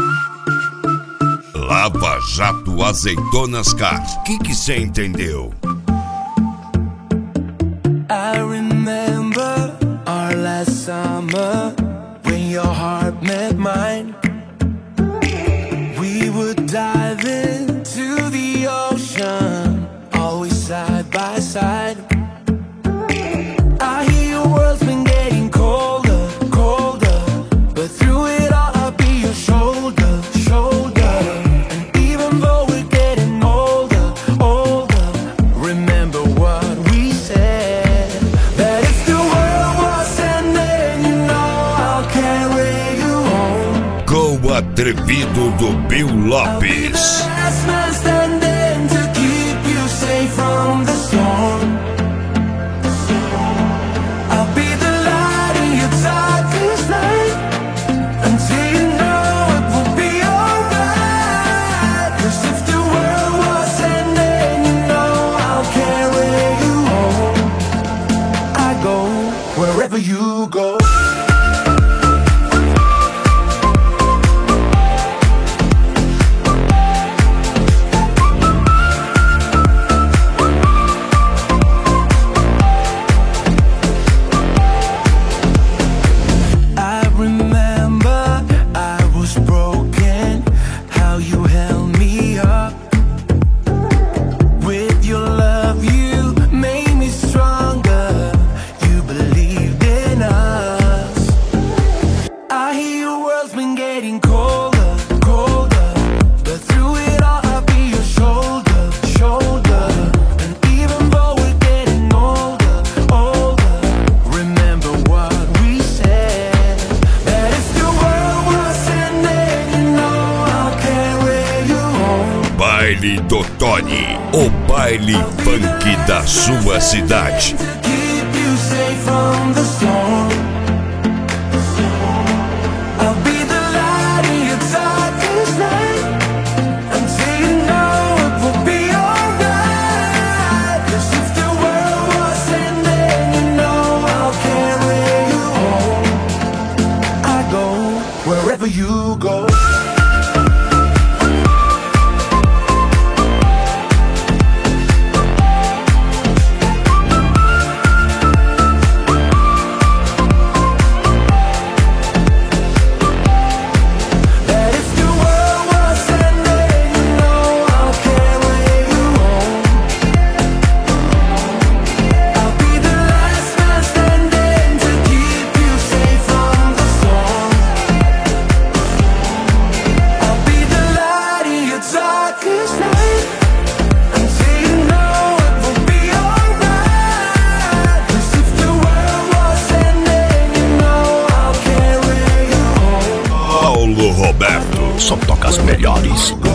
Lava Jato Azeitonas Car. Que cê entendeu? I remember our last summer when your heart met mine. We would dive into the ocean, always side by side. I hear your world's been getting colder, colder, but through it all I'll be your shoulder, shoulder. And even though we're getting older, older, remember what we said, that if the world was ending, you know I'll carry you home. Com o atrevido do Bill Lopes. Last man standing to keep you safe from the storm. I'll be the light in your darkest night, until you know it will be alright. 'Cause if the world was ending, you know I'll carry you home. I go wherever you go. I remember I was broken, how you held me up. With your love you made me stronger, you believed in us. I hear your world's been getting colder, colder, but through it all I'll be your shoulder, shoulder. And even though we're getting older, older, remember what we said, that if the world was ending, you know I'll carry you home. Baile do Tony, o baile funk da sua cidade. To keep you safe from the storm. I'll be the light in your darkest night, until you know it will be alright. 'Cause if the world was ending, you know I'll carry you home. I go wherever you go. That if the world was ending, you know I'll carry you home. I'll be the last man standing to keep you safe from the storm. I'll be the light in your darkest night, until you know it will be alright. 'Cause if the world was ending, you know I'll carry you home. Paulo Roberto. Só toca as melhores.